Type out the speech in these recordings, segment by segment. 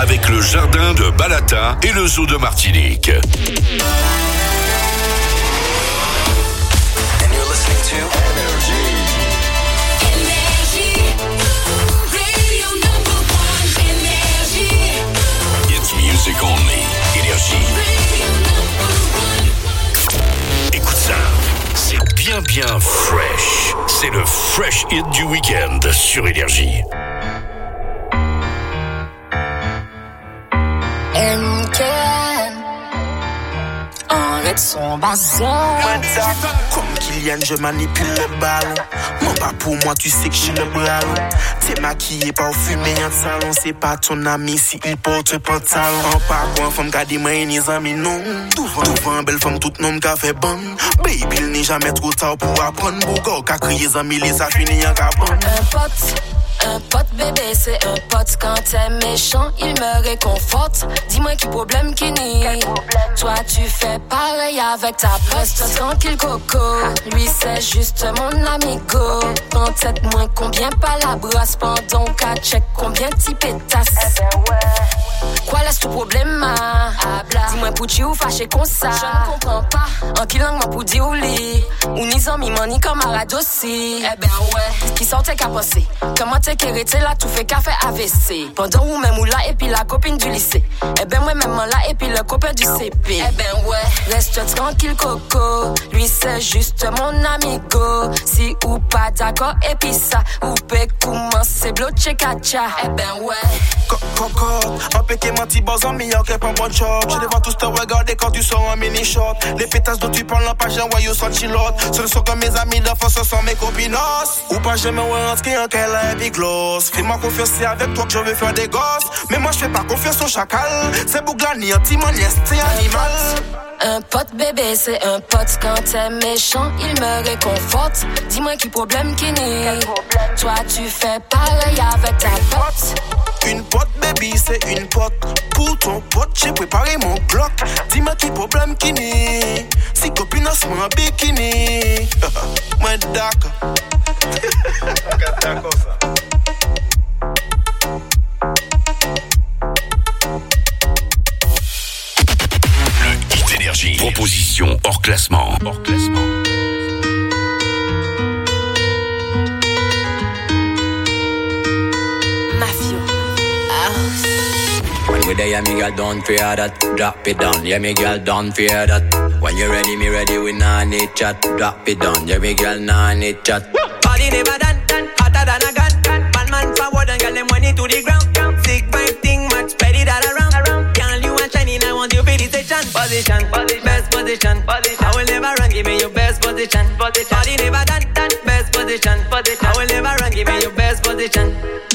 avec le jardin de Balata et le zoo de Martinique. It's music only. Énergie. Écoute ça, c'est bien fresh. C'est le fresh hit du week-end sur Énergie. Arrête son bazar. Comme Kylian, je manipule le ballon. Mon pas pour moi, tu sais que j'ai le bras long. T'es maquillé, pas au fumé en salon. C'est pas ton ami si il porte pantalon. En pas quoi, femme qu'a dit moi et les amis non. Devant belle femme, tout nom qu'a fait bon. Baby, il n'est jamais trop tard pour apprendre. Bougo, qu'a crié les amis, les a fini en cabane. Un pote bébé, c'est un pote. Quand t'es méchant, il me réconforte. Dis-moi qui problème qui nie. Toi tu fais pareil avec ta poste. Tranquille coco, lui c'est juste mon amigo. En tête moins combien pas la brasse. Pendant qu'à check combien t'y pétasses. Quoi laisse tout problème dis-moi pour tu ou fâché comme ça. Je ne comprends pas. En qui langue moi pour dire ou li. Ou ni zami man ni camarade aussi. Qui sortait qu'à penser. Comment t'es kérité là tout fait café AVC. Pendant ou même ou là et puis la copine du lycée. Moi même là et puis le copain du CP. Reste tranquille coco. Lui c'est juste mon amigo. Si ou pas d'accord et puis ça. Ou peut commencer bloquer kacha. Coco, un pété menti bazan meilleur que pas bon job. Je les vois tous te regarder quand tu sors en mini short. Les pétasses dont tu parles n'ont pas jamais voyou sans chilote. Ce ne sont que mes amis d'enfance, ce sont mes copinos. Ou pas jamais rentrer en quelle heavy gloss. Fais-moi confiance, c'est avec toi que je veux faire des gosses. Mais moi je fais pas confiance au chacal. C'est bouglani, anti-maniès, c'est animal. Un pote bébé, c'est un pote. Quand t'es méchant, il me réconforte. Dis-moi qui problème qui nie. Toi tu fais pareil avec ta pote. Une pote baby, c'est une pote. Pour ton pote, j'ai préparé mon bloc. Dis-moi qui problème qui nie. Si copine a son bikini. Moi d'accord. D'accord ça. Le hit énergie. Proposition hors classement. When we there, me girl, don't fear that. Drop it down, yeah, me girl, don't fear that. When you ready, me ready, we nah need chat. Drop it down, yeah, me girl, nah need chat. Body never done, hotter than a gun. Man forward and girl, them money to the ground. Sick vibe thing, much spread it all around. Girl, you want shining, I want you for the station. Position, best position. I will never run, give me your best position. Body never done, best position. I will never run, give me your best position.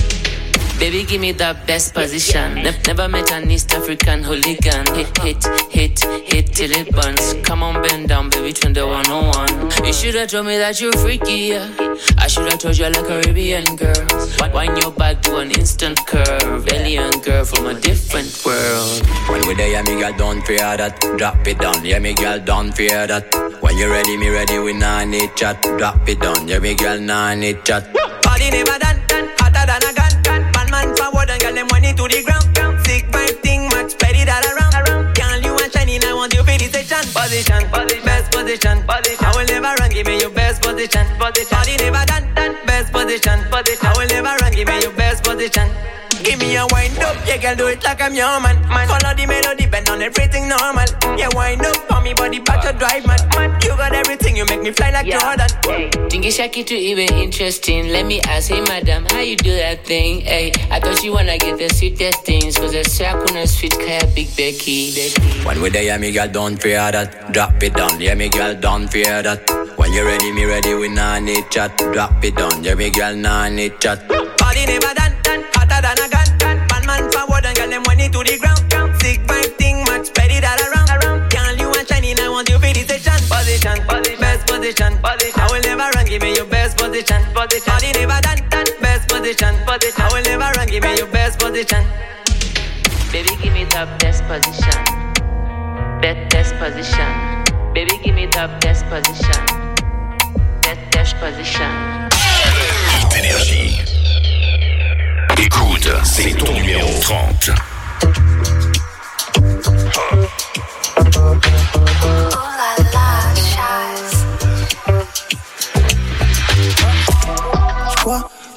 Baby, give me that best position. Never met an East African hooligan. Hit till it burns. Come on, bend down, baby, turn the 101. You should've told me that you're freaky, yeah. I should've told you like a Caribbean girl. Wind your back to an instant curve. Alien girl from a different world. When we there, me girl, don't fear that. Drop it down, yeah, me girl, don't fear that. When you ready, me ready, we nah need chat. Drop it down, yeah, me girl, nah need chat. Body never done, hotter than a gun. Man forward and girl, them money to the ground. Sick vibe thing, much spread it all around. Girl, you want shining, I want you for the station. Position, best position. I will never run, give me your best position. Body never done, best position. I will never run, give me your best position. Give me a wind up, yeah, girl, do it like I'm your man. Follow the melody, bend on everything normal. Yeah, wind up, on me body back to drive, man. You got everything, you make me fly like Jordan. Think it's shaky to even interesting. Let me ask, hey madam, how you do that thing? Hey, I thought you wanna get the sweetest things. Cause I say I couldn't sweet kaya Big Becky. When we there, yeah, me girl, don't fear that. Drop it down, yeah, me girl, don't fear that. When you ready, me ready, we nah need chat. Drop it down, yeah, me girl, nah need chat. Body never done, hotter than a gun. Man forward and girl, them money to the ground. Sick vibe thing, much spread it all around. Girl, you want shining, I want you for the station. Position, best position. I will never run, give me your best position. Body never done, best position. I will never run, give me your best position. Baby, give me the best position. Best position. Baby, give me the best position. Best position. Hit énergie. Écoute, c'est ton numéro 30.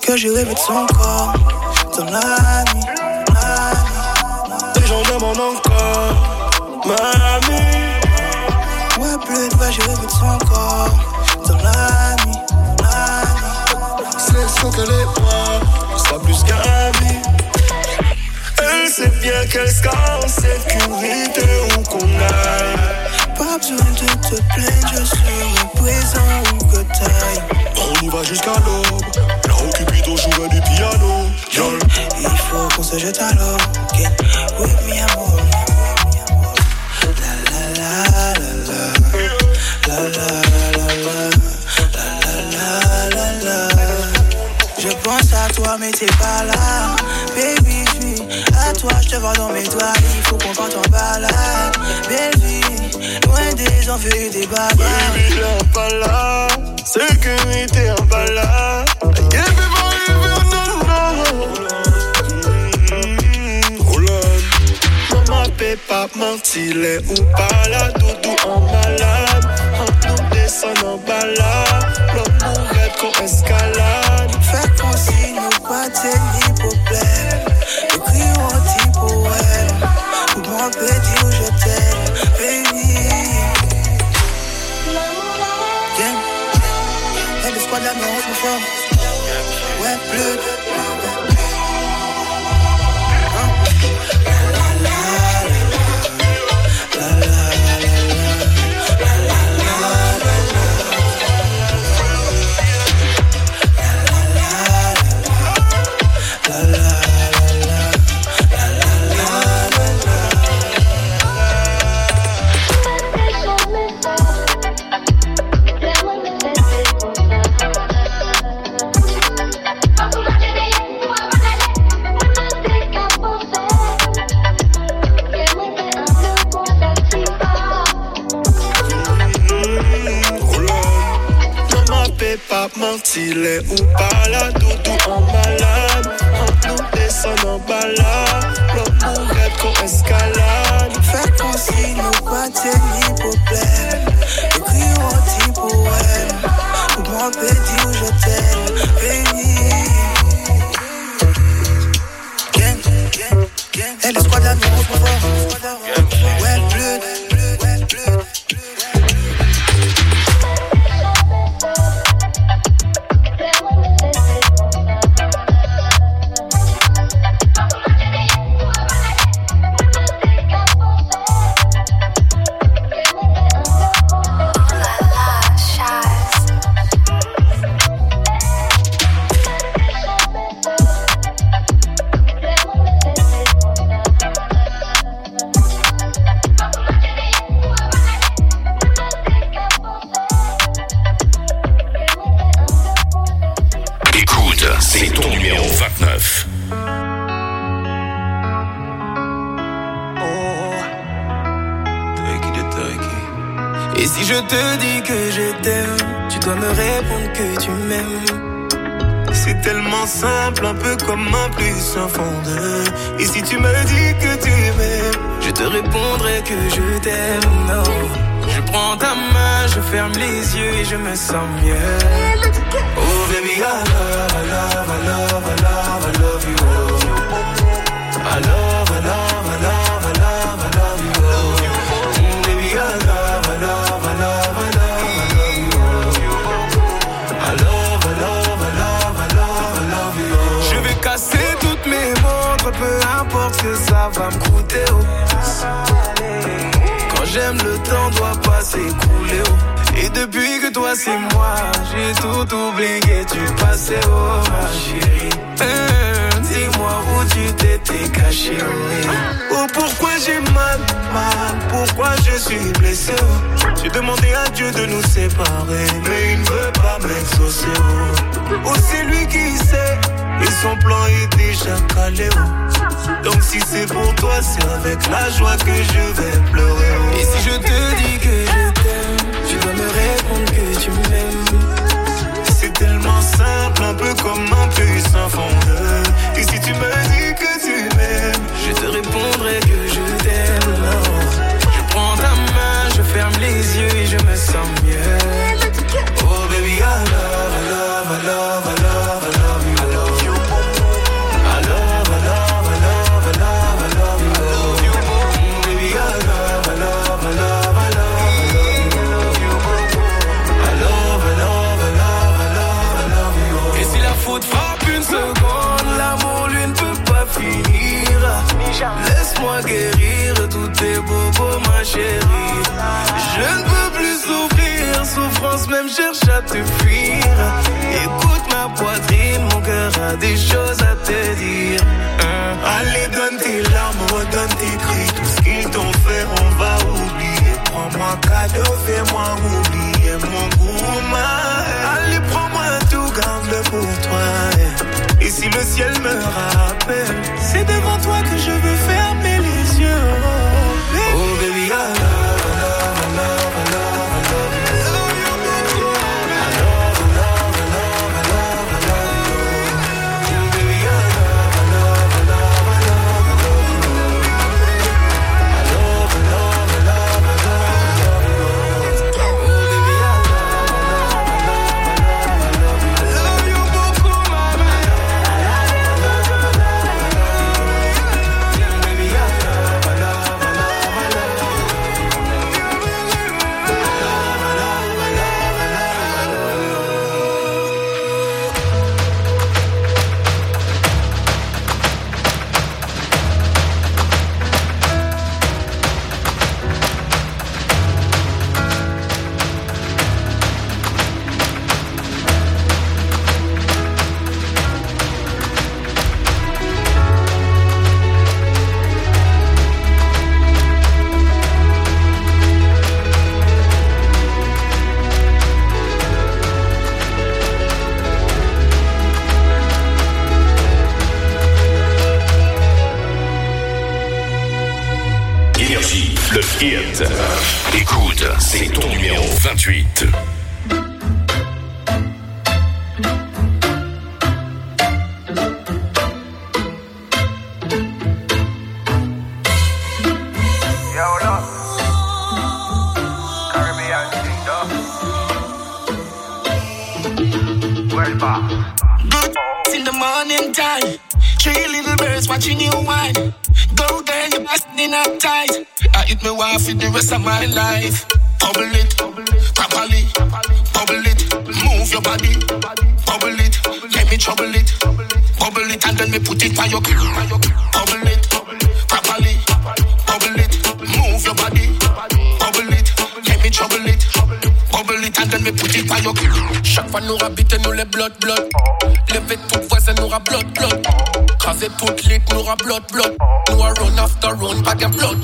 que j'ai rêvé de son corps dans la nuit. Les gens demandent encore, mamie. Ouais, plus bas, j'ai rêvé de son corps dans la nuit. C'est son qu'elle est moi, ça plus qu'ami. Elle sait bien qu'elle sera en sécurité où qu'on aille. Pas besoin de te plaindre, je serai présent où que t'ailles. On y va jusqu'à l'aube, là où Cupidon jouera du piano. Il faut qu'on se jette à l'eau, okay? Oui, mi amour. La la la la la la la la la. Je pense à toi mais t'es pas là. Baby, à toi je te vois dans mes doigts. Il faut qu'on parte en balade. Belle vie, loin des envieux et des bagarres. Baby, t'es pas là. Sécurité en balade. Pas mentir, les ou pas là, doudou en malade. En nous descend en balade, l'homme mourrait qu'on escalade. Fait qu'on signe nous pas ni problème. Écris un petit poème pour m'empêcher où je t'aime, baby. Gang, et le squad d'amour on se forme. Ouais, bleu. Pas mentir, les ou pas là, doudou en malade. En nous descend en balade, l'homme mourrait qu'on escalade. Fait qu'on signe nous pas ni problème. Écris un petit poème pour m'empêcher où je t'aime, baby. Gang, gang, gang. Et le squad d'amour on se forme. Ouais, bleu. C'est ton numéro 29. Et si je te dis que je t'aime, tu dois me répondre que tu m'aimes. C'est tellement simple, un peu comme un plus un fond de. Et si tu me dis que tu m'aimes, je te répondrai que je t'aime. Non. Je prends ta main, je ferme les yeux et je me sens mieux. Oh baby, I love, I love, I love, I love, I love you. I love, I love, I love, I love, I love you. Baby, I love, I love, I love, I love, I love you. I love, I love, I love, I love, I love you. Je vais casser toutes mes montres, peu importe ce que ça va me coûter. Quand j'aime, le temps doit pas s'écouler. Et depuis que toi c'est moi, j'ai tout oublié du passé, oh ma chérie. Dis-moi où tu t'étais caché, oh pourquoi j'ai mal, pourquoi je suis blessé, oh. J'ai demandé à Dieu de nous séparer, mais il ne veut pas m'exaucer, oh c'est lui qui sait, et son plan est déjà calé, oh. Donc si c'est pour toi, c'est avec la joie que je vais pleurer, oh. Et si je te dis que je t'aime, tu dois me répondre que tu m'aimes. C'est tellement simple, un peu comme un plus un fond de. Et si tu me dis que tu m'aimes, je te répondrai que je t'aime. Je prends ta main, je ferme les yeux et je me sens mieux. Oh baby, I love, I love, I love, I love, I love you. laisse-moi guérir tous tes bobos, ma chérie. Je ne peux plus souffrir, souffrance même cherche à te fuir. Écoute ma poitrine, mon cœur a des choses à te dire. Allez, donne tes larmes, redonne tes cris. Tout ce qu'ils t'ont fait, on va oublier. Prends-moi cadeau, fais-moi oublier mon gourmand. Allez, prends-moi tout, garde-le pour toi. Et si le ciel me rappelle, c'est devant toi que je veux fermer les yeux. Oh baby, I love, I love, I love, I love. Le hit. Écoute, c'est ton numéro 28. In the morning time, 3 little birds watching you whine. Go girl, you're busting up tight. I hit me wife for the rest of my life. Bubble it, properly, bubble it, move your body, bubble it, let me trouble it, bubble it and then me put it on your bubble it, properly, bubble it, move your body, bubble it, let me trouble it, bubble it and then me put it on your. Chaque fois nous habitons nous les blood. Lever tout voisin nous a blood. Craser toute lit nous a blood. Nous a run after run, bag and blood.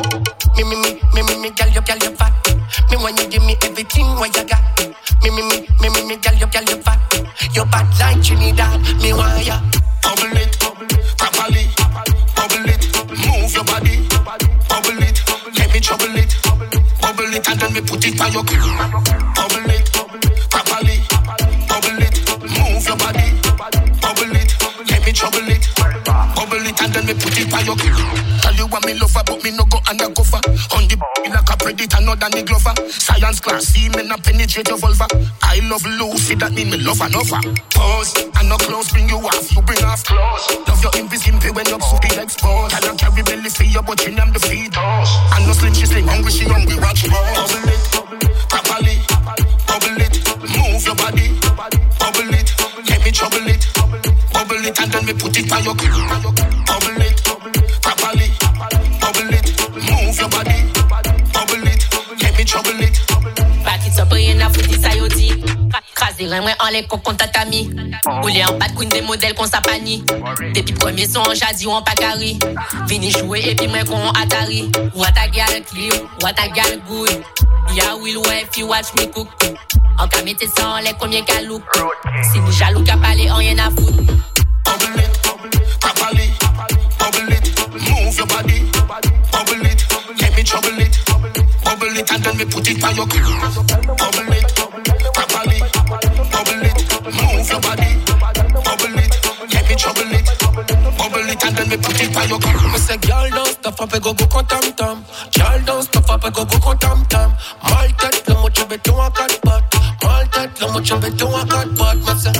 Me, girl, you fat. Me when you give me everything what you got. Me, girl, you fat. You bad like Trinidad, me want ya. Bubble it, properly, bubble it, move your body, bubble it, let me trouble it, bubble it and then me put it on your bubble it, properly, bubble it, move your body, bubble it, let me trouble it, bubble it and then me put it on your. Tell you what me lover, but me no go undercover. On the like a predator, not than the glover. Science class, see me not penetrate your vulva. I love Lucy, that mean me love another. Pause, and no clothes bring you off, you bring off clothes. Love your impy when you're super exposed. I don't carry belly for you, but you name the feet. And no slim, she slim, hungry, she hungry, watch me. Bubble it, properly, bubble it, move your body, bubble it, let me trouble it, bubble it and then me put it on your bubble it, properly, bubble it, move your body, bubble it, let me trouble it. Back it up, rien à foutre, ça y dit. Craser moi en les cocons tatami. Rouler en bas de queen des modèles qu'on s'apanie. Depuis premiers sont en jazzy ou en pacari. Vini jouer et puis moi qu'on Atari. What a gal clean, what a gal good. Ya will wife, you watch me cook. En cas mettez ça en les combien qu'à look. Si ni jaloux qu'à parler, en rien à foutre. Bubble it, properly, bubble it, move your body, bubble it, let me trouble it, bubble it and then me put it on your bubble it, properly, bubble it, move your body, bubble it, let me trouble it, bubble it and then me put it on your. Me say girl don't stop up, go tam. Girl don't stop up, go tam. Mal tête, le mot tu béton à 4 pattes. Mal tête, le mot tu béton à 4 pattes. Me say.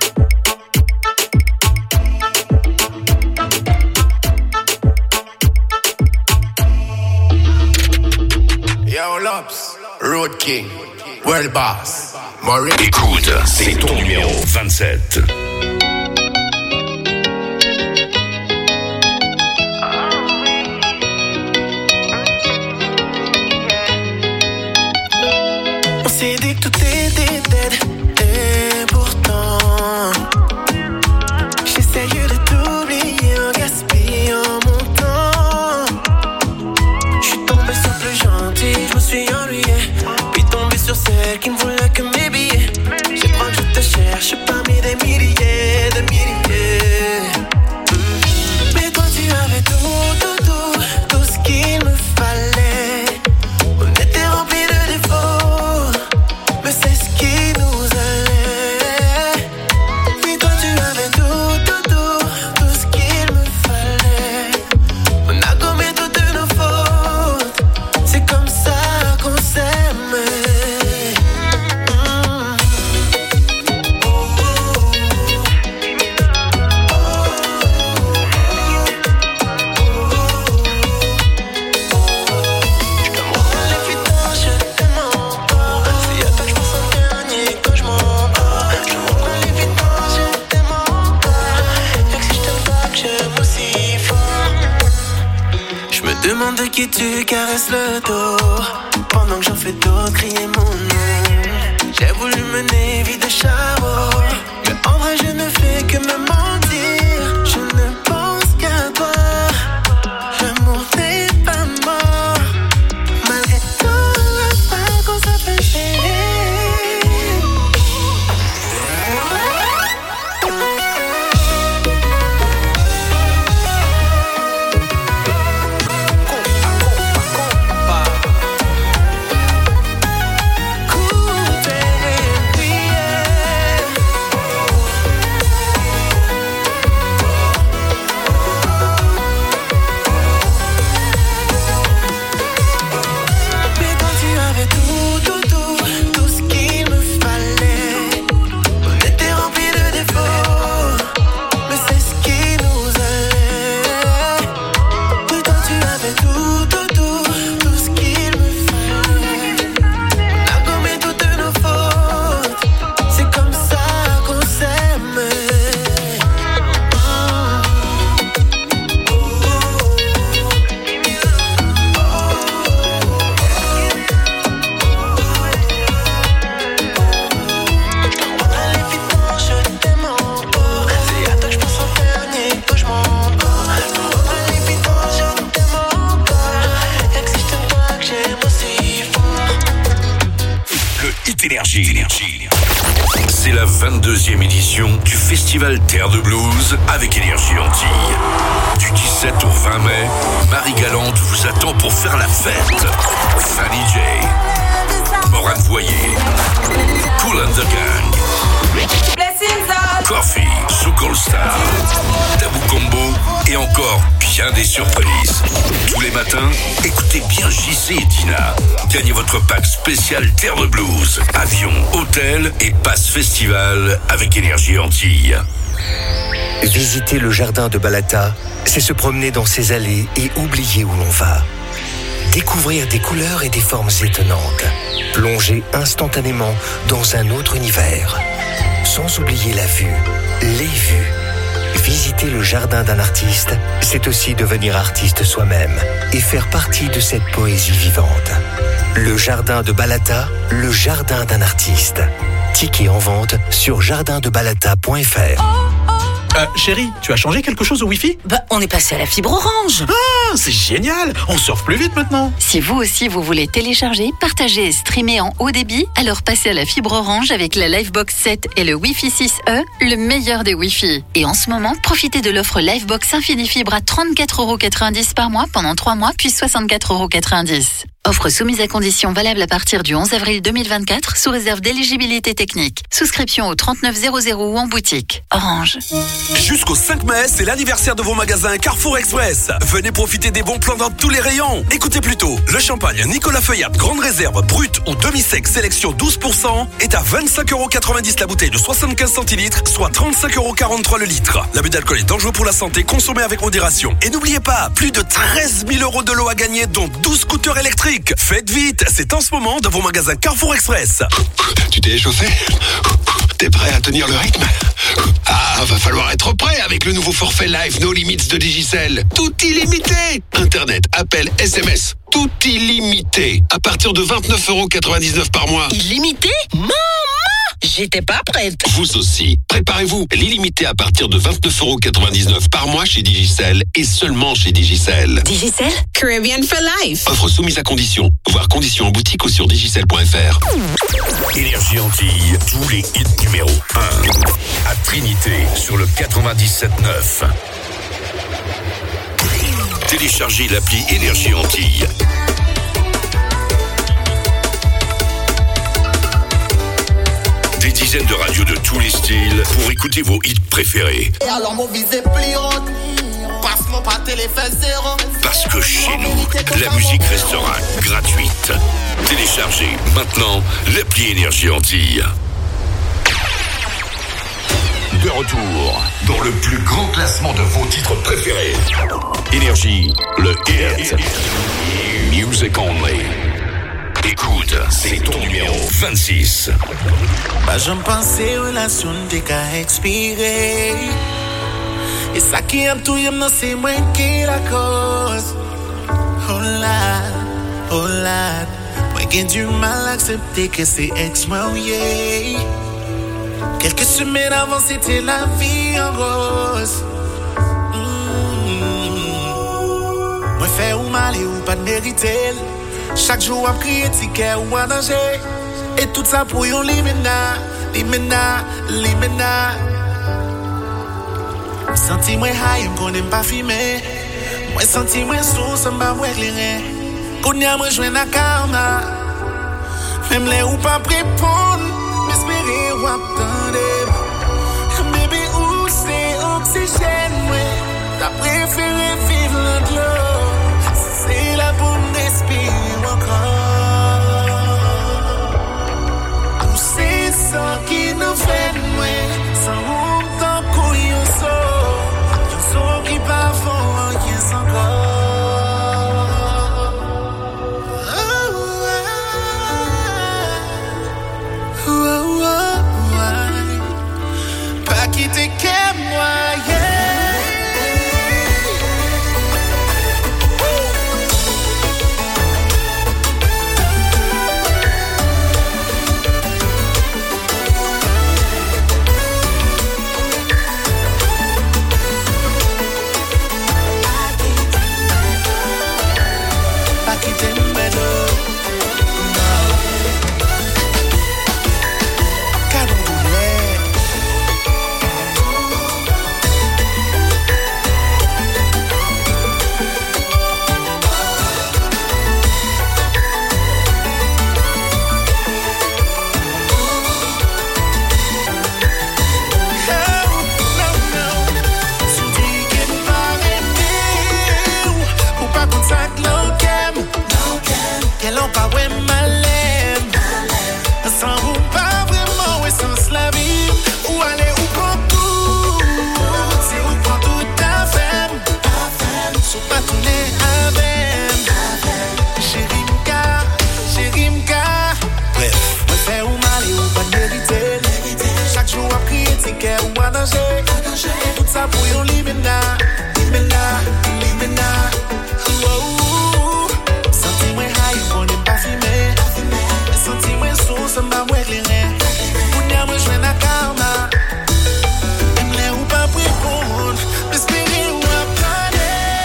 Yo, Lops, Road King, World Boss, Maurice. Écoute, c'est ton numéro 27. s'est dit que tout était dead. Et pourtant j'essaye de t'oublier en gaspillant mon temps. J'suis tombé sur plus gentil, j'me suis ennuyé. Puis tombé sur celle qui ne voulait que mes billets. J'ai crois que je te cherche parmi des milliers, des milliers. Mais toi tu avais tout ce qu'il me fallait. On était remplis de défauts, mais c'est ce qui nous allait. Mais toi tu avais tout ce qu'il me fallait. On a gommé toutes nos fautes, c'est comme ça qu'on s'aimait. Demande de qui tu caresses le dos, pendant que j'en fais d'autres crier mon nom. J'ai voulu mener vie de charbon, mais en vrai je ne fais que me mentir. Je ne pense qu'à toi, l'amour n'est pas mort. Malgré tout le mal qu'on s'appelle chérie. C'est la 22e édition du Festival Terre de Blues avec Énergie Antilles. Du 17 au 20 mai, Marie Galante vous attend pour faire la fête. Fanny J, Morane Voyer, Kool and the Gang, Coffee, Soukol Star, Tabou Combo et encore bien des surprises. Tous les matins, écoutez bien JC et Dina. Gagnez votre pack spécial Terre de Blues. Avion, hôtel et passe festival avec Énergie Antilles. Visiter le jardin de Balata, c'est se promener dans ses allées et oublier où l'on va. Découvrir des couleurs et des formes étonnantes. Plonger instantanément dans un autre univers. Sans oublier la vue, les vues. Visiter le jardin d'un artiste, c'est aussi devenir artiste soi-même et faire partie de cette poésie vivante. Le jardin de Balata, le jardin d'un artiste. Ticket en vente sur jardindebalata.fr. Chérie, tu as changé quelque chose au Wi-Fi ? On est passé à la fibre Orange. Ah, c'est génial. On surfe plus vite maintenant. Si vous aussi vous voulez télécharger, partager et streamer en haut débit, alors passez à la fibre Orange avec la Livebox 7 et le Wi-Fi 6E, le meilleur des Wi-Fi. Et en ce moment, profitez de l'offre Livebox Infinifibre à 34,90€ par mois pendant 3 mois, puis 64,90€. Offre soumise à conditions valable à partir du 11 avril 2024 sous réserve d'éligibilité technique. Souscription au 3900 ou en boutique. Orange. Jusqu'au 5 mai, c'est l'anniversaire de vos magasins Carrefour Express. Venez profiter des bons plans dans tous les rayons. Écoutez plutôt, le champagne Nicolas Feuillade Grande Réserve brut ou demi-sec sélection 12% est à 25,90€ la bouteille de 75 centilitres, soit 35,43€ le litre. L'abus d'alcool est dangereux pour la santé, consommez avec modération. Et n'oubliez pas, plus de 13 000 € de lots à gagner, dont 12 scooters électriques. Faites vite, c'est en ce moment dans vos magasins Carrefour Express. Tu t'es échauffé ? T'es prêt à tenir le rythme ? Ah, va falloir être prêt avec le nouveau forfait Live No Limits de Digicel. Tout illimité. Internet, appel, SMS. tout illimité. À partir de 29,99€ par mois. Illimité? Maman! J'étais pas prête. Vous aussi. Préparez-vous. L'illimité à partir de 29,99€ par mois chez Digicel et seulement chez Digicel. Digicel? Caribbean for life. Offre soumise à conditions. Voir conditions en boutique ou sur digicel.fr. Énergie Antilles, tous les hits numéro 1. À Trinité, sur le 97.9. Téléchargez l'appli Énergie Antilles. Des dizaines de radios de tous les styles pour écouter vos hits préférés. Et alors mon visé plus haute, passe-moi pas téléphone zéro. Parce que chez nous, la musique restera gratuite. Téléchargez maintenant l'appli Énergie Antilles. De retour dans le plus grand classement de vos titres préférés. Énergie, le hit. Music only. Écoute, c'est ton numéro 26. Bah j'aime penser relation de qu'à expirer. Et ça qui aime tout y'aime non c'est moi qui la cause. Oh là, moi j'ai du mal à accepter que c'est ex-moi yeah. Quelques semaines avant c'était la vie en rose. Moi fait ou mal et ou pas de mériter. Chaque jour à crier ticket ou à danger. Et tout ça pour yon limena. Senti moi high, m'konne pas filmer. Moi senti moi sous, ça m'a m'a éclairé. Kounya moi jouen na karma. Même les ou pas répondre, m'espérer ou attendre. Baby où c'est oxygène, moi. T'as préféré vivre l'eau. C'est là pour m'respirer encore. Où c'est ça qui nous fait moi. Sans honte tant qu'on y qui parfois rien sans corps. Pas quitter qu'à moi, tout ça pour yon limena. Senti moi high, on n'est pas filmé. Senti moi sous, ça m'a éclairé. Kounya moi jouen na karma. Même les ou pas répondre, m'espérer ou attendre.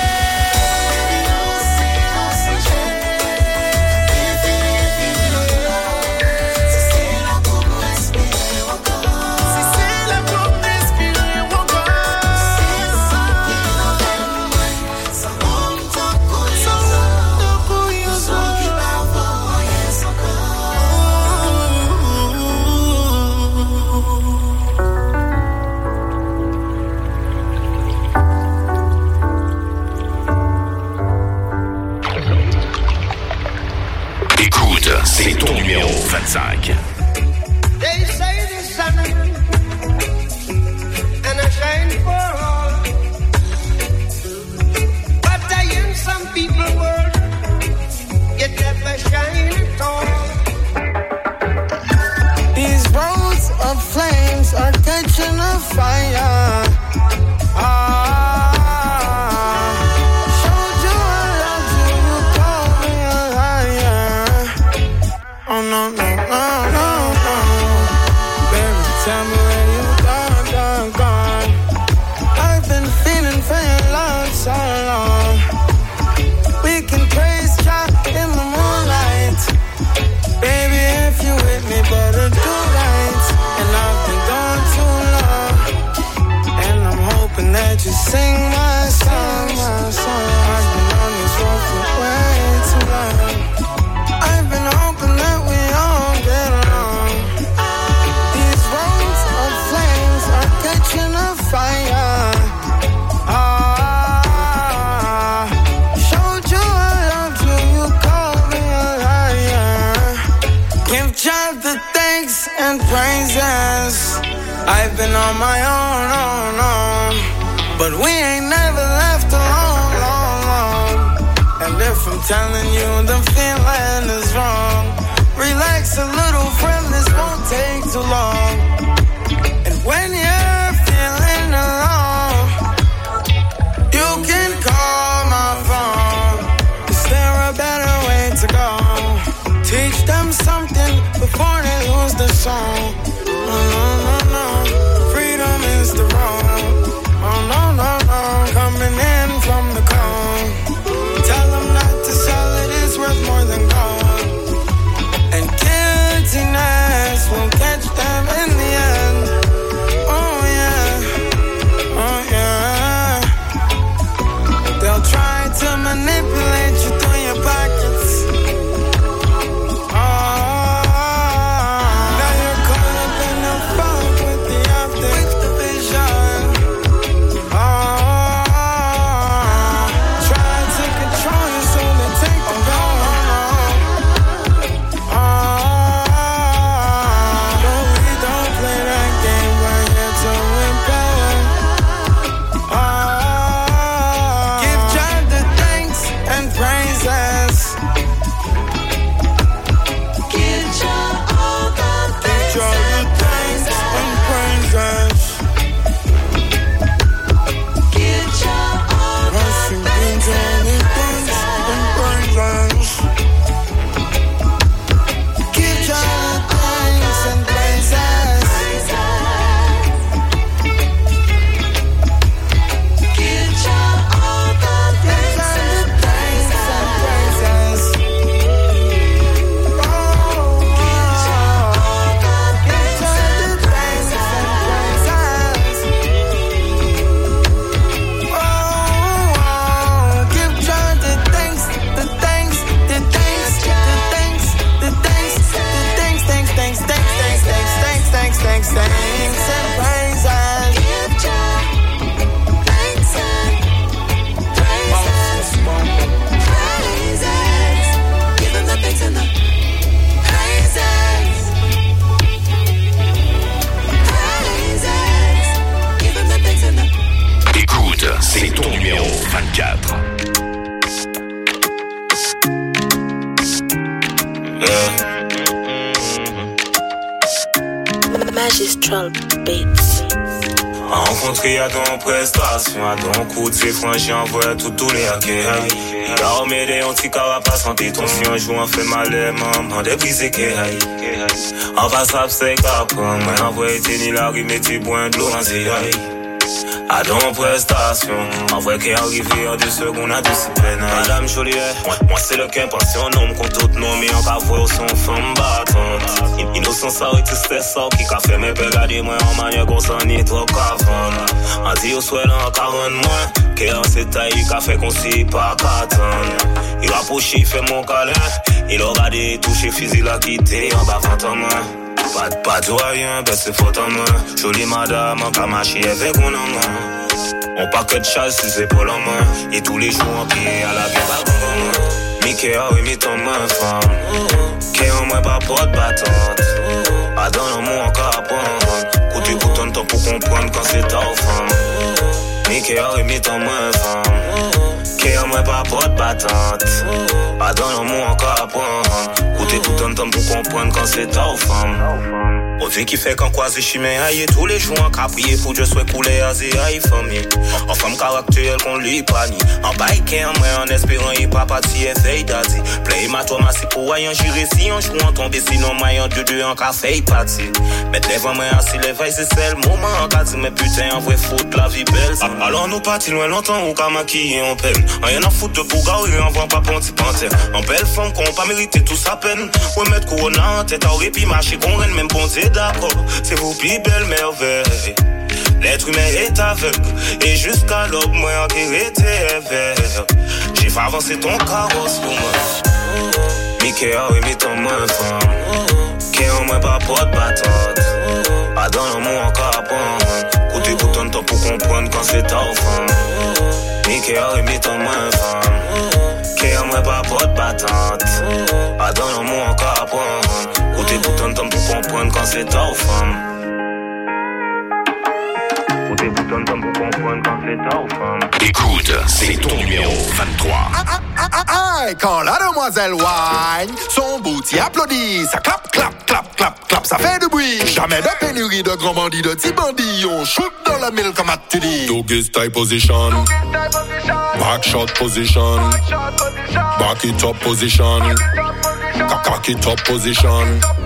C'est ton numéro 25. They say the sun and I shine for all, but I in some people world it never shine at all. These roads of flames are catching a fire. Showed you I loved you, you told me sing my song, my song. I've been on this road for way too long. I've been hoping that we all get along. These roads of flames are catching a fire. Showed you I loved you, you called me a liar. Give God the thanks and praises. I've been on my own, but we ain't never left alone, long. And if I'm telling you the feeling is wrong, relax a little, friend, this won't take too long. And when you're feeling alone, you can call my phone. Is there a better way to go? Teach them something before they lose the song. No. Freedom is the wrong. Oh, no. Coming in from the cone. Tell them not to sell it, it's worth more than gold. And guiltiness will catch them in the end. Oh, yeah. They'll try to manipulate you through your pockets. C'est ton numéro 24. Magistral Beats. Rencontré à ton prestation, à ton coup de ses franchis, envoie tous les hackers. La remédie, on t'y carapace, en tes ton si un jour on fait mal, maman, des brisés qui aillent. En passable, c'est qu'après, moi, envoie tes ni la rime, tes boins de l'eau, en zéaille. À ton prestation, en vrai qu'est arrivé en 2 secondes à 2 peine. Madame Joliet, moi c'est le qu'un passion, nom contre tout nom, mais en cas voir son femme battante. Innocent ça et tristesse ça, qui qu'a fait mes regarder moi en manière qu'on s'en est trop qu'avant. En dit au souhait en 40 mois, qu'est en cette taille, qu'a fait qu'on s'y pas qu'attendre. Il rapproche, il fait mon câlin, il aura des touches physiques la quitter en bas en main. Pas de rien, ben c'est faute en moi. Jolie madame, en camaché avec mon amour. On paquet de chasse sur ses épaules en main. Et tous les jours en pied à la guerre. Mickey a remis ton main femme. Qu'est en moi pas porte battante. A dans l'amour encore à prendre. Côté bouton de temps pour comprendre quand c'est ta femme. Mickey a remis ton main femme. Qu'est en moi pas porte battante. A dans l'amour encore à prendre. Côté bouton de temps pour comprendre quand c'est ta femme. On dit qui fait qu'en croise chimé aïe tous les jours en caprier pour Dieu soit coulé à zé aïe famille. En femme caractère qu'on lui pani. En bike en moi en espérant y pas parti et fait d'ati. Play ma toi ma si pour aïe en juré si en jouant tomber sinon maillon de deux en café parti. Mettre les moi assis les veilles c'est le moment en cas mais putain en vrai foot la vie belle. Alors nous partis loin longtemps ou qu'à maquiller en peine. Rien à foutre de bouga et on voit pas ponti panthère. En belle femme qu'on pas mérité tout sa peine. Ouais mettre corona en tête à répit marcher qu'on renne même bon d'accord, c'est vous plus belle merveille. L'être humain est aveugle, et jusqu'à l'aube, moi en était vert. J'ai fait avancer ton carrosse pour moi. Mickey a aimé ton main femme. Qui en moins pas de battante. Pas dans l'amour encore à prendre. Côté pourtant de temps pour comprendre quand c'est ta femme. Mickey a aimé ton main femme. Qui en moins pas de battante. Pas dans l'amour encore à prendre. Côté pourtant de temps pour comprendre quand c'est ta femme. Écoute, c'est ton numéro 23. Quand la demoiselle wine, son booty applaudit, ça clap, clap, clap, clap, clap, ça fait du bruit. Jamais de pénurie de grands bandits, de petits bandits, on shoot dans la mille comme tu dis. Doggy style position, back shot position, back it up position, cock it up position.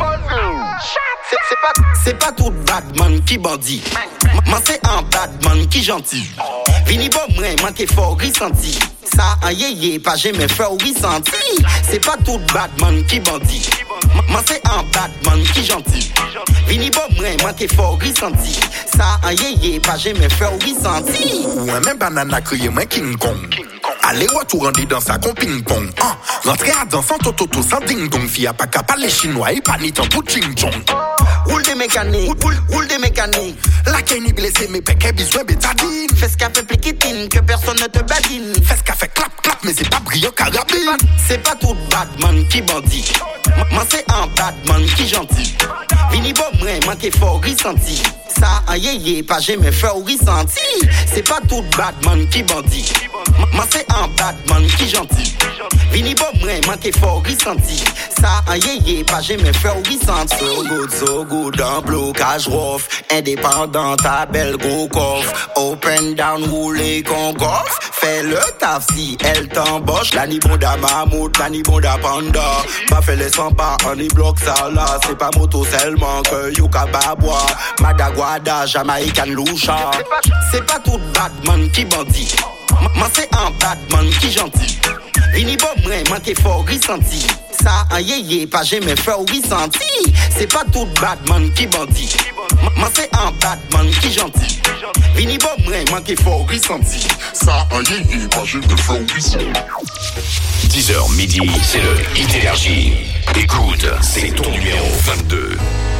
C'est pas tout badman qui bandit. Moi c'est un badman qui gentil. Vini bon moi, moi qui fort ressenti. Ça a yé pas jamais fait ressenti. C'est pas tout badman qui bandit. Moi c'est un badman qui gentil. Vini bon moi qui fort ressenti. Ça a yé pas jamais fait ressenti. Ouais même banana crié moi King Kong. Allez retour rendu dans sa con ping pong. Rentrer à danser sans toto sans ding dong. Fille a pas capable les chinois et pas ni tant pour ching chong. Roule des mécaniques, roule des mécaniques. La kenny blessée mais péké besoin bétadine. Fais ce qu'a fait pliquitine, que personne ne te badine. Fais ce qu'a fait clap clap mais c'est pas brillant carabine. C'est pas tout badman qui bandit. Moi c'est un badman qui gentil. Vini bon moi qui fort ressenti. Ça a yé pas jamais fait ressenti. C'est pas tout badman qui bandit. Moi c'est un badman qui gentil. Vini bon moi qui fort ressenti. Ça a yé pas jamais fait ressenti. So good en blocage rough. Indépendant ta belle gros coffre. Open down roulé con goff. Fais le taf si elle t'embauche. La ni bonda mammouth, la ni bonda panda. Pas fait les 100 pas, on y bloque ça là. C'est pas moto seulement que Yuka Babwa. Madaguada, Jamaican Loucha. C'est pas tout badman qui bandit. Moi c'est un badman qui gentil. Vini bon moi qui fort ressenti. Ça a yé pas jamais fait ressenti. C'est pas tout badman qui bandit. Moi c'est un badman qui gentil. Vini bon moi qui fort ressenti. Ça a yé pas jamais fait ressenti. 10h midi, c'est le Hit Énergie. Écoute, c'est ton numéro 22.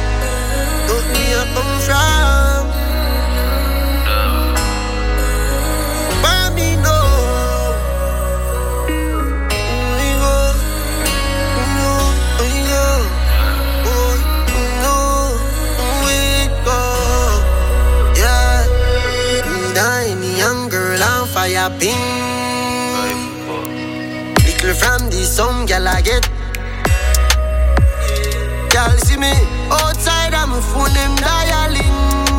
Fire ping. Little from the some gal I get. Gal see me outside, I'm a phone them dialing.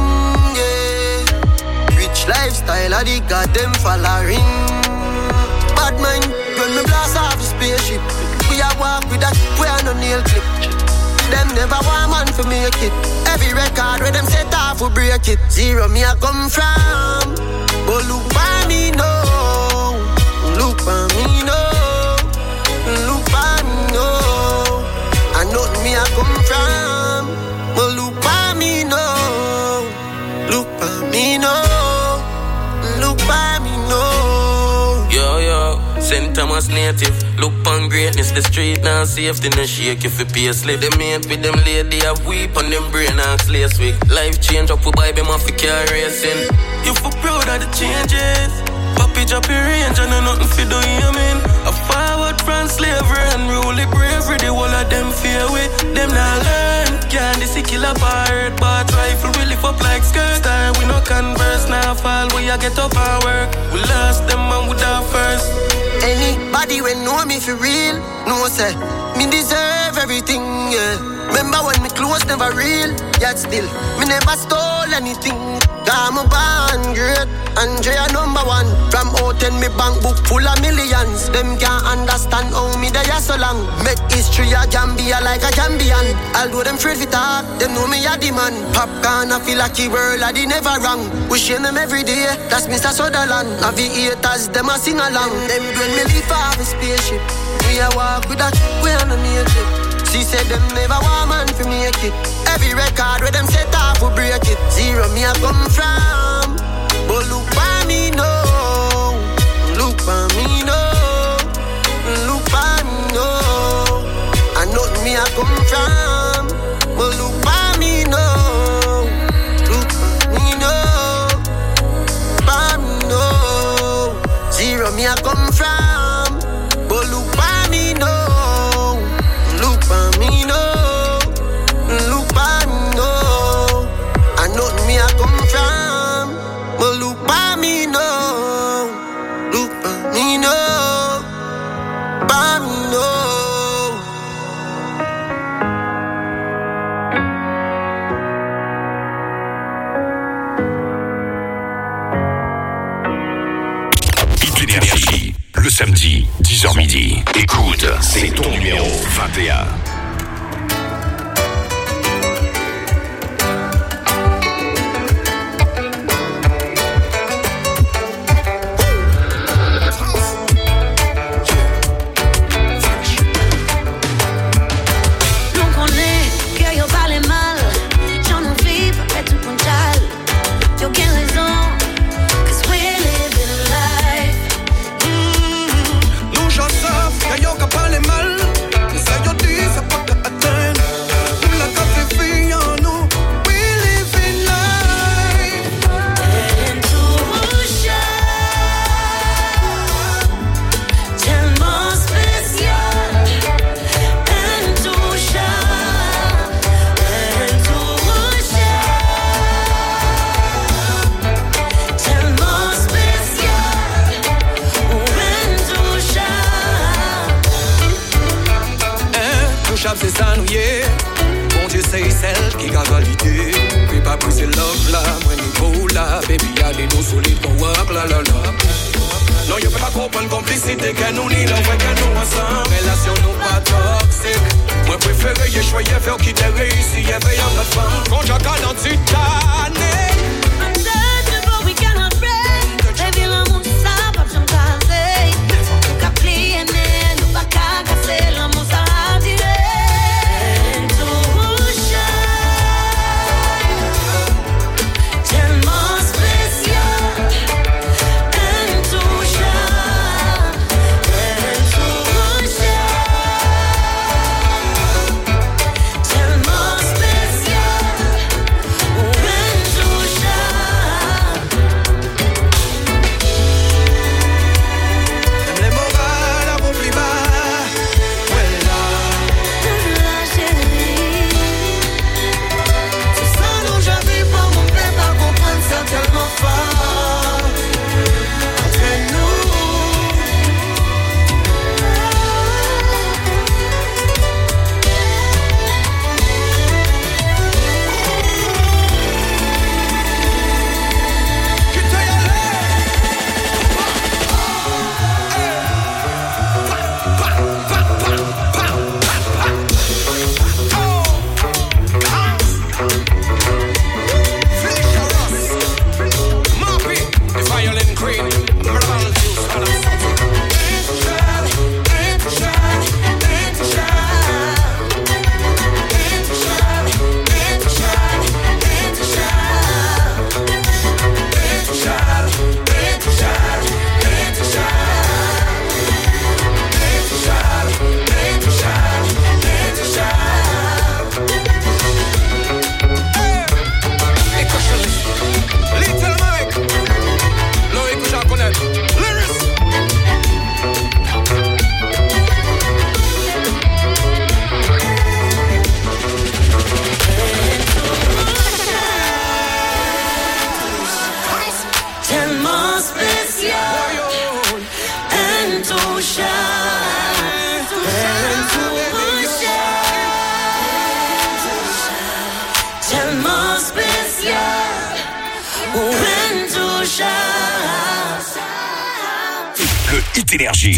Yeah. Rich lifestyle, I dig got them following. Bad mind, when me blast off the spaceship. We a walk with that, we a no nail clip. Them never want man for make it. Every record where them set off, we break it. Zero me I come from. But look by me now, look by me now, look by me now. I know me I come from, but look by me now, look by me now, look by me now. Yo, St. Thomas native, look on greatness, the street now safety, no shake if you pay a slip. Them mate with them lady have weep on them brain axe last week. Life change up, we buy them off the car racing. You feel proud of the changes. Papi drop your range and nothing for do you mean. A forward from slavery and rule bravery. The whole of them fear we, them not learn. Candy see kill a pirate, but rifle we lift up like skirt. Star we no converse, now fall we a get up and work. We lost them and we die first. Anybody when know me for real, no say me deserve everything, yeah. Remember when me close never real, yet still me never stole anything. I'm a born great, Andrea #1. From out in me bank book full of millions. Them can't understand how me they are so long. Make history a Gambia like a Gambian. Although them afraid to talk, them know me a the man. Popcorn I feel like the world I did never wrong. We share them every day, that's Mr. Sutherland. Navigators, them a sing along. Them when me leave off a spaceship, we a walk with that, we on a nail trip. She said them never want man for make it. Every record where them set off will break it. Zero me I come from. But look by me no. Look by me no. Look by me no. I know me I come from. But look by me no. Look by me no. By me no. Zero me I come from. But look by me no. Look by me no. Look by me no. I know me I come from. But look by me no. Look by me no. By me no. Énergie, le samedi, 10h midi. Écoute, c'est ton numéro 21. C'est ça nous y est. Bon Dieu c'est celle qui a validé. Puis pas plus c'est love là. Moi niveau là. Baby y'a des dos solides qu'on work la la la. Non y'a pas comprendre complicité que nous ni l'envoi que nous ensemble. Relation nous pas toxique. Moi préféré y'a choisi faire qui t'est réussi. Y'a veillant notre femme. Quand j'ai qu'à dans titané. Untouchable we cannot break. Baby l'amour ça pas besoin de caser. Nous qu'à plier nous pas qu'à casser l'amour ça. Énergie.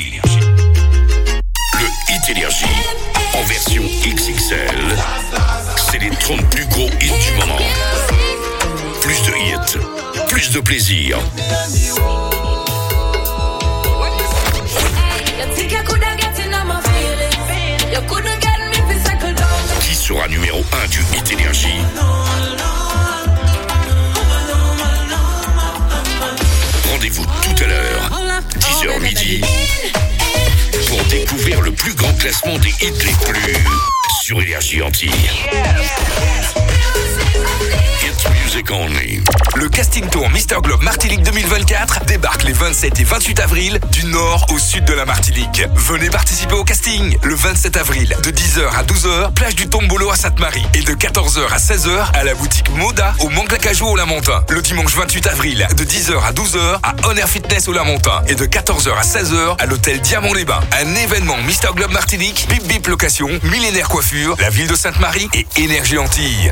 Le Hit Énergie en version XXL. C'est les 30 plus gros hits du moment. Plus de hits, plus de plaisir. Qui sera numéro 1 du Hit Découvrir le plus grand classement des hits les plus sur Énergie Antilles. It's Music Only. Le casting tour Mister Globe Martinique 2024 débarque les 27 et 28 avril du nord au sud de la Martinique. Venez participer au casting le 27 avril de 10h à 12h, plage du Tombolo à Sainte-Marie et de 14h à 16h à la boutique Moda au Manglacajou au Lamontin. Le dimanche 28 avril de 10h à 12h à On Air Fitness au Lamontin et de 14h à 16h à l'hôtel Diamant-les-Bains. Un événement Mister Globe Martinique, Bip Bip Location, Millénaire Coiffure, la ville de Sainte-Marie et Énergie Antilles.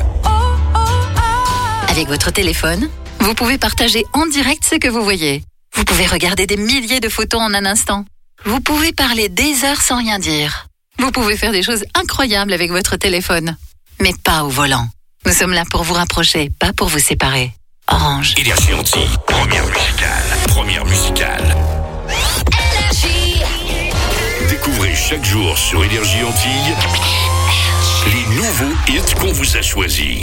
Avec votre téléphone, vous pouvez partager en direct ce que vous voyez. Vous pouvez regarder des milliers de photos en un instant. Vous pouvez parler des heures sans rien dire. Vous pouvez faire des choses incroyables avec votre téléphone. Mais pas au volant. Nous sommes là pour vous rapprocher, pas pour vous séparer. Orange. Énergie Antilles, première musicale. Découvrez chaque jour sur Énergie Antilles les nouveaux hits qu'on vous a choisis.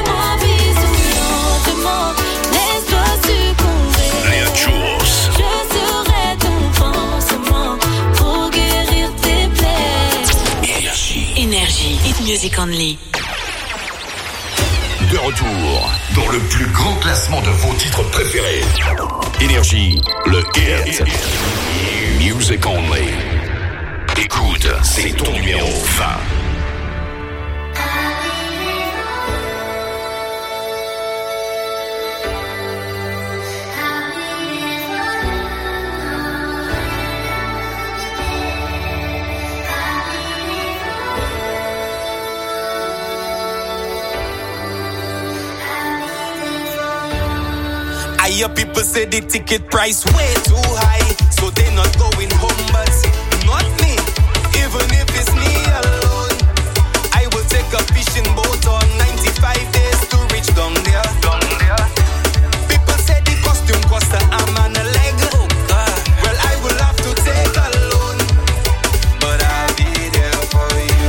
Léa Churros. Je serai ton pansement pour guérir tes plaies. Énergie. Hit Music Only. De retour dans le plus grand classement de vos titres préférés. Énergie, le hit Music Only. Écoute, c'est ton numéro 20. I hear people say the ticket price way too high, so they not going home, but not me. Even if it's me alone, I will take a fishing boat on 95 days to reach down there. People say the costume cost an arm and a leg. Well, I will have to take a loan, but I'll be there for you.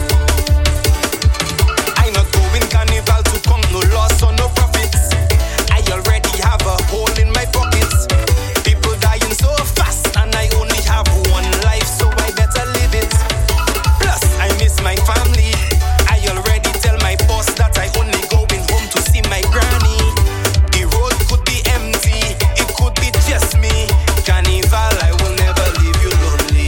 I not going carnival to count no loss or no profits. I already have a hole in my pockets. People dying so fast, and I only have one life, so I better live it. Plus, I miss my family. I already tell my boss that I only going home to see my granny. The road could be empty, it could be just me. Carnival, I will never leave you lonely.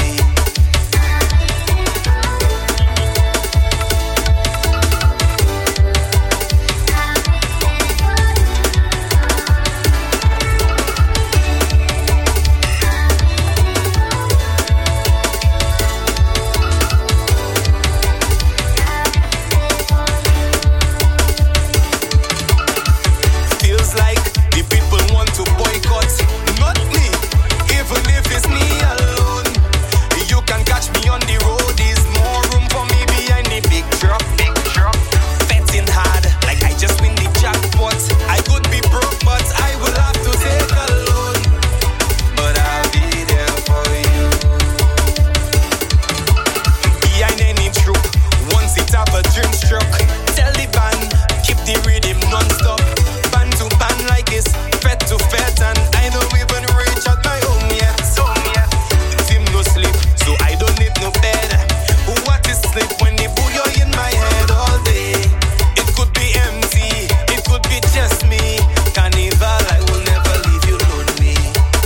Feels like the people want to boycott, not me. Even if it's me alone, you can catch me on the road. Is more room for me behind the big truck. Betting hard, like I just win the jackpot. I could be broke, but I will have to take a loan. But I'll be there for you. Behind any troop, once it have a dream struck. Tell the band, keep the rhythm non-stop. Band to band like it's fet to fet, and I don't even reach out my home yet. Team no sleep, so I don't need no bed. What is sleep when the booyah in my head all day? It could be empty, it could be just me. Carnival, I will never leave you lonely.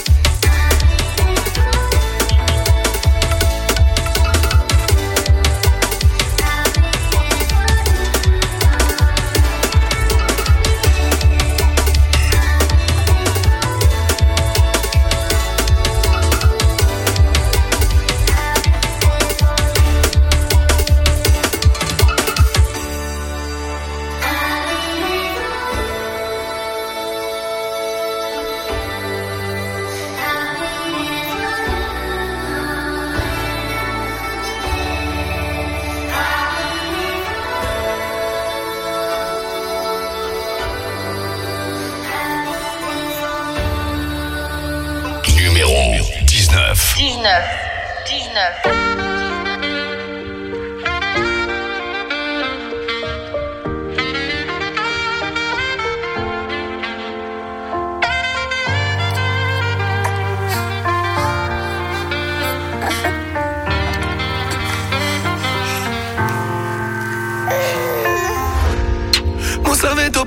Numéro 19. 19.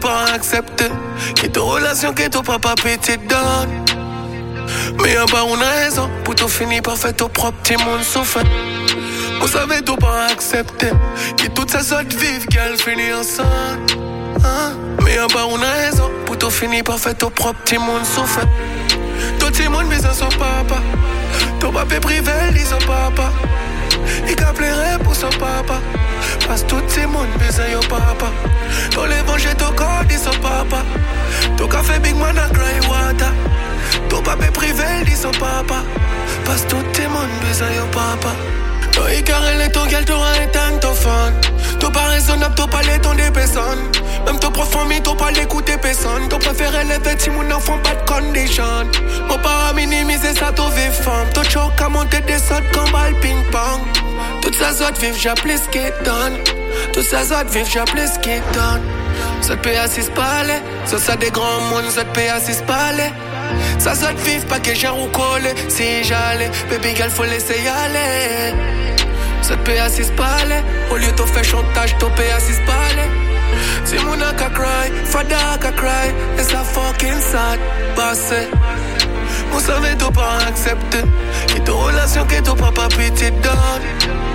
pas accepter. Que ta relation, que ton papa petite donne. Mais y'a pas une raison pour tout finir par faire ton propre petit monde souffre. Vous savez tout pas accepter. Que toutes ces autres vivent qu'elles finissent ensemble. Mais y'a pas une raison pour tout finir par faire ton propre petit monde souffre. Tout petit monde besoin son papa. Ton papa privé dit son papa. Il a pleuré pour son papa. Parce que tout petit monde besoin son papa. Dans les venger ton corps dit son papa. Ton café big man a cry water. Ton papa privé dit son papa. Parce que tout petit monde besoin son papa. Ton icarel et ton gueule t'aura éteint ton fan. Ton pas raisonnable, ton pas les ton des personnes. Même ton prof famille, ton pas l'écouter personne. Ton préféré les petits mon enfant pas de condition. Mon pas minimiser ça ton vive femme. Ton choc à monter des sautes comme balle ping pong. Toutes ces autres vivent j'appelle ce qui donne. Toutes ces autres vivent j'appelle ce qui donne. Ça te paye à 6 palais. Ça des grands mondes, ça te paye à 6 palais. Ça te vive pas que j'ai ou collé. Si j'allais, baby girl faut laisser y aller. Ça te paye à 6 palais. Au lieu de faire chantage, t'en paye à 6 palais. Si mon a cry, fada ka cry. Et ça fucking sad, passé. Vous savez t'as pas accepté. Et ta relation que ton papa petite donne.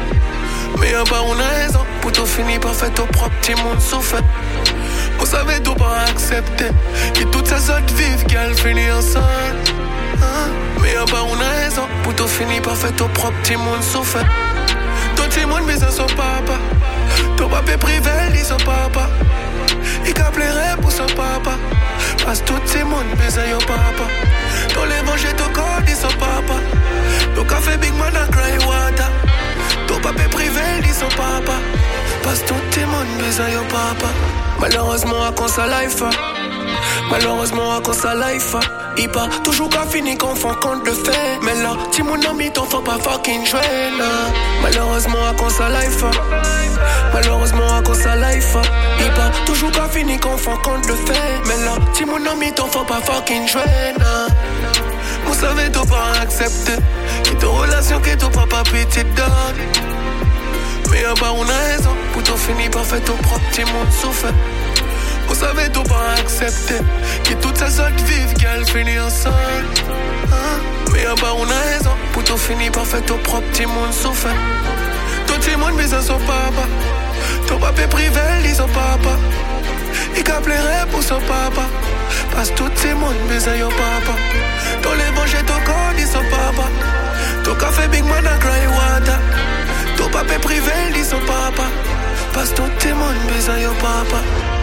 Mais y'a pas une raison pour tout finir par faire ton propre petit monde souffre. Vous savez t'as pas accepté. Et toutes ces autres vivent qu'elles finissent ensemble. Mais y'a pas une raison pour tout finir par faire ton propre petit monde souffre. Ton petit monde besoin son papa. Ton papa privé dit son papa. Il a pleuré pour son papa. Parce que tout petit monde besoin son papa. Ton les venger ton corps dit son papa. Ton café big man a cry water. Ton papa privé dit son papa. Parce que tout petit monde besoin son papa. Malheureusement à cause sa life. Malheureusement à cause sa life. Il pas toujours qu'à finir qu'on fait compte de fait. Mais là, si mon ami t'en faut pas fucking jouer là. Malheureusement à cause sa life. Malheureusement à cause sa life. Il pas toujours qu'à finir qu'on fait compte de fait. Mais là, si mon ami t'en faut pas fucking jouer là. Vous savez t'as pas accepté. Et ta relation que ton papa petite donne. Mais y'a pas une raison pour tout finir par faire ton propre petit monde souffre. Vous savez t'as pas accepté. Que toutes ces autres vivent qu'elles finissent ensemble. Mais y'a pas une raison pour tout finir par faire ton propre petit monde souffre. Tout petit monde besoin son papa. Ton papa privé dit son papa. Il a pleuré pour son papa. Parce que tout petit monde besoin son papa. Ton les venger ton corps dit son papa. Ton café big man a cry water. Ton papa privé dit son papa. Parce que tout petit monde besoin son papa.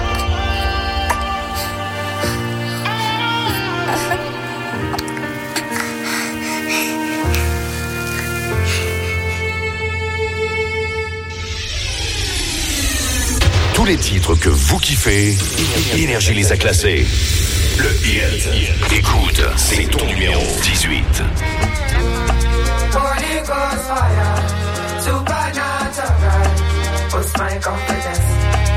Tous les titres que vous kiffez, Énergie les a classés. Le hit. Écoute, c'est ton numéro 18. Holy Ghost fire, supernatural, boost my confidence.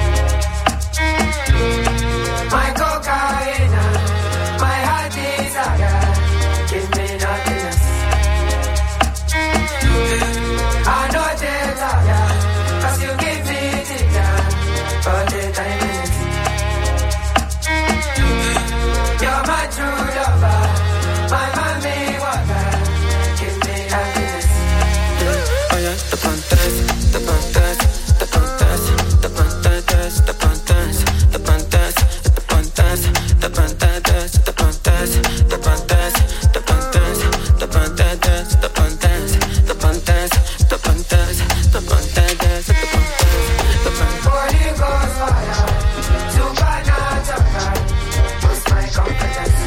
My cocaine, my heart desire, give me happiness. I know they're tired, 'cause you give me dinner for the time. You're my true lover, my mommy water, give me happiness. Oh yeah, the pantas, the pantas, the pantas, the pantas, the pantas, the pantas, the pantas, the pantas, the pantas, the pantas, the pantas, the pantas, the pantas, the pantas, the pantas, the pantas, the pantas. Holy Ghost fire, supernatural, boost my confidence.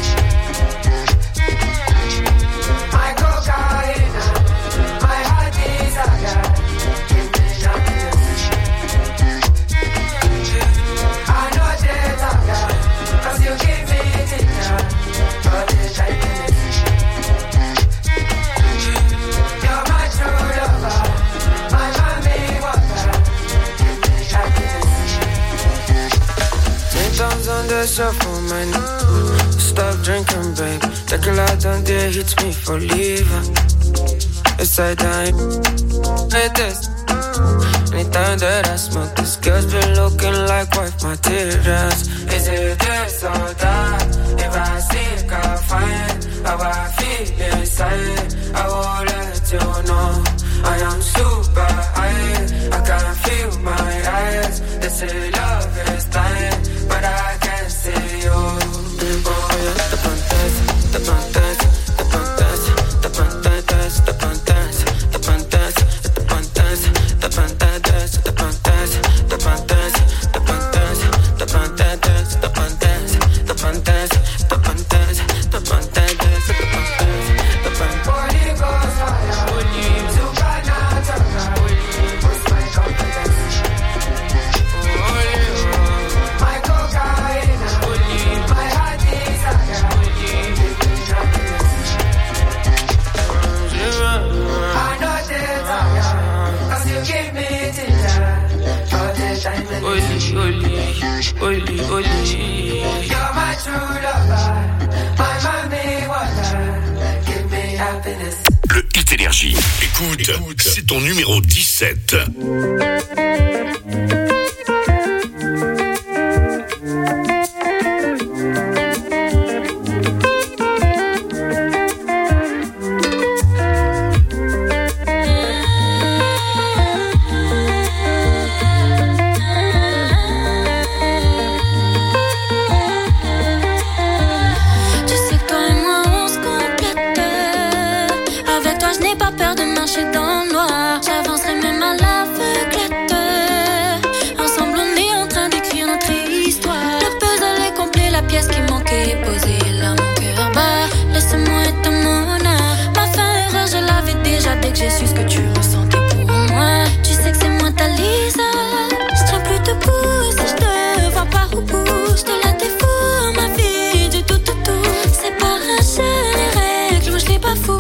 My cocaine, my heart desire, give me happiness. I know they're tired, 'cause you give me dinner for the happiness. You're my true lover, my mommy water, give me happiness. 10 times on the shuffle, man. Stop drinking, babe. Tequila down there hits me for leaving. It's like time. It is. Anytime that I smoke, this girl's been looking like wife materials. Is it You're my true lover, my mommy water, give me happiness. Le Hit Énergie. Écoute, c'est ton numéro 17. Dans le noir, j'avancerai même à l'aveuglette. Ensemble on est en train d'écrire notre histoire. Le puzzle est complet, la pièce qui manquait est posée là, mon cœur bat. Laisse-moi être mon âme. Ma fin erreur, je l'avais déjà dès que j'ai su ce que tu ressentais pour moi. Tu sais que c'est moi ta Lisa. Je tiens plus debout si je te vois pas au bout. Je te la défoue, ma vie du tout. C'est pas un jeu, les règles, moi je l'ai pas fou.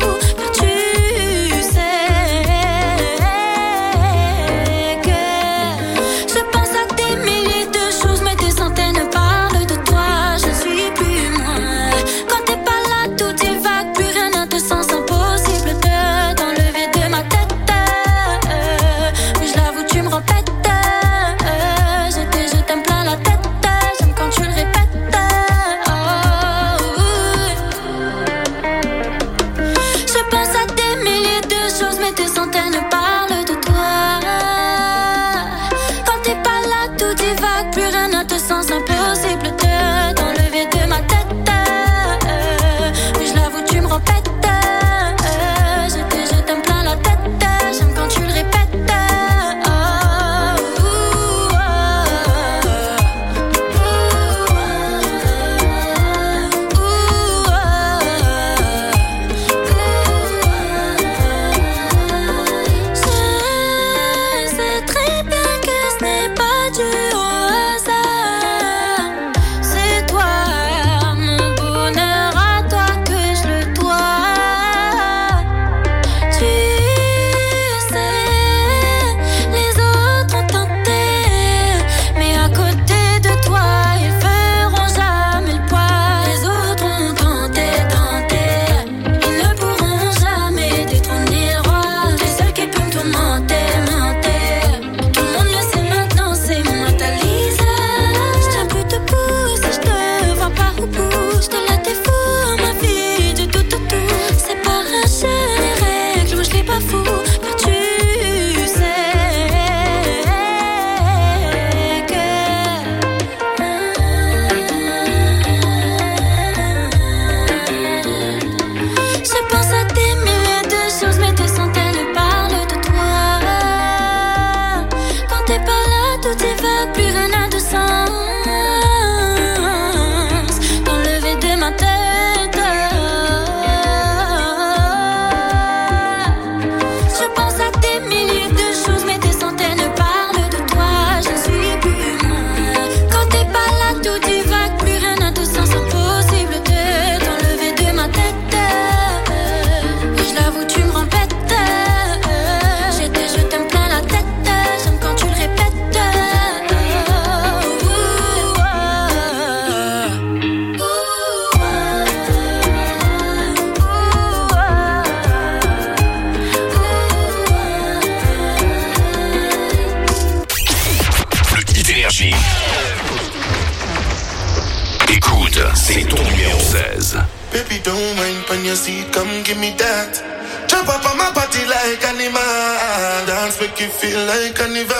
C'est ton numéro 16. Baby, don't mind on your seat, come give me that. Jump up on my body like animal. Dance make you feel like carnival.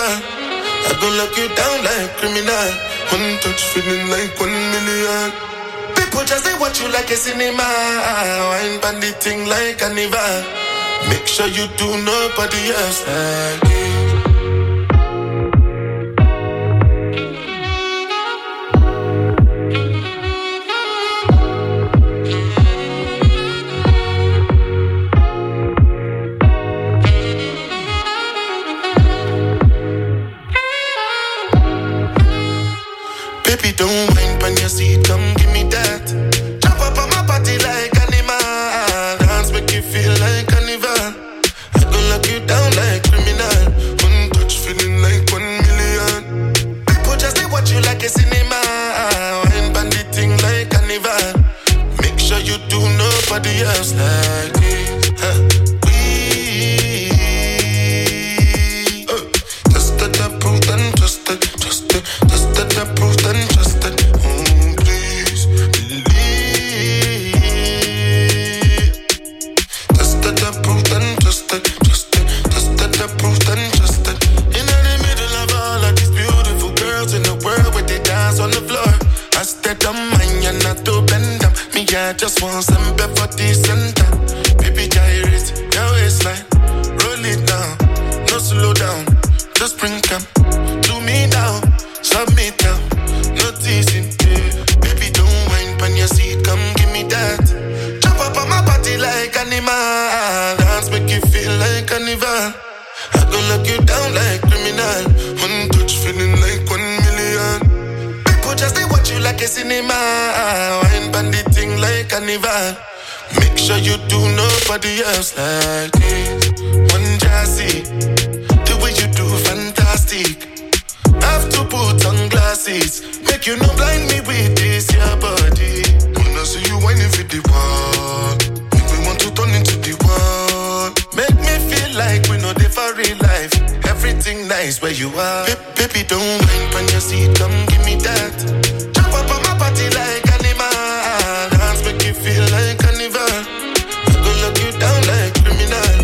I go lock you down like criminal. One touch feeling like 1 million. People just say watch you like a cinema. Wine bandit thing like carnival. Make sure you do nobody else like it. Baby, don't mind on your seat, come give me that. Jump up on my body like animal. Dance make you feel like carnival. I go lock you down like criminal. One touch feeling like 1 million. People just spring come. Do me now, submit now. No teasing, yeah. Baby, don't whine pan your seat, come give me that. Jump up on my body like animal. Dance make you feel like carnival. I gon' lock you down like criminal. One touch feeling like 1 million. People just they watch you like a cinema. Wine bandit thing like carnival. Make sure you do nobody else like this. One jassy, the way you do fantastic. Have to put on glasses. Make you no blind me with this your body. Wanna see you whining for the wall. Make me want to turn into the wall. Make me feel like we know they for real life. Everything nice where you are. Baby, don't whine on your seat, come give me that. Jump up on my body like animal. Dance make you feel like carnival. I go lock you down like criminal.